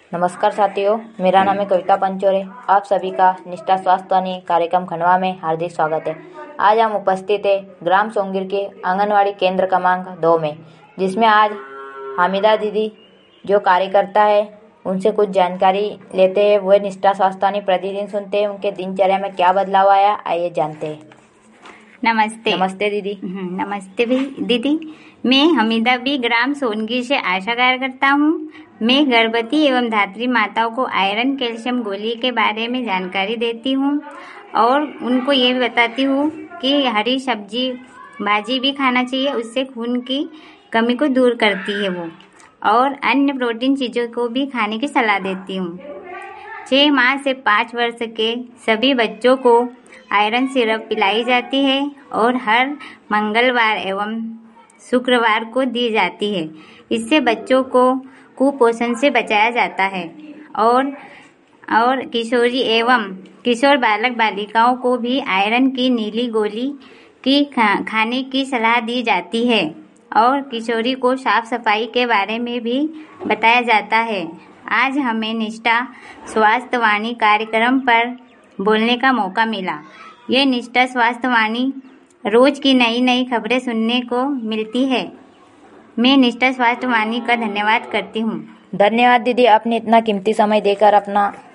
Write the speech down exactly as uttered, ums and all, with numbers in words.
नमस्कार साथियों, मेरा नाम है कविता पंचोरे। आप सभी का निष्ठा स्वास्थ्यवाणी कार्यक्रम खंडवा में हार्दिक स्वागत है। आज हम उपस्थित है ग्राम सोंगिर के आंगनवाड़ी केंद्र क्रमांक दो में, जिसमें आज हामिदा दीदी जो कार्यकर्ता है उनसे कुछ जानकारी लेते हैं। वह निष्ठा स्वास्थ्यवाणी प्रतिदिन सुनते हैं, उनके दिनचर्या में क्या बदलाव आया, आइए जानते हैं। नमस्ते। नमस्ते दीदी। नमस्ते भी दीदी। मैं हमीदा बी ग्राम सोनगिर से आशा कार्यकर्ता हूँ। मैं गर्भवती एवं धात्री माताओं को आयरन कैल्शियम गोली के बारे में जानकारी देती हूँ और उनको ये भी बताती हूँ कि हरी सब्जी भाजी भी खाना चाहिए, उससे खून की कमी को दूर करती है वो, और अन्य प्रोटीन चीज़ों को भी खाने की सलाह देती हूँ। छः माह से पाँच वर्ष के सभी बच्चों को आयरन सिरप पिलाई जाती है और हर मंगलवार एवं शुक्रवार को दी जाती है। इससे बच्चों को कुपोषण से बचाया जाता है और और किशोरी एवं किशोर बालक बालिकाओं को भी आयरन की नीली गोली की खा, खाने की सलाह दी जाती है और किशोरी को साफ सफाई के बारे में भी बताया जाता है। आज हमें निष्ठा स्वास्थ्यवाणी कार्यक्रम पर बोलने का मौका मिला। ये निष्ठा स्वास्थ्यवाणी रोज की नई नई खबरें सुनने को मिलती है। मैं निष्ठा स्वास्थ्यवाणी का धन्यवाद करती हूँ। धन्यवाद दीदी, आपने इतना कीमती समय देकर अपना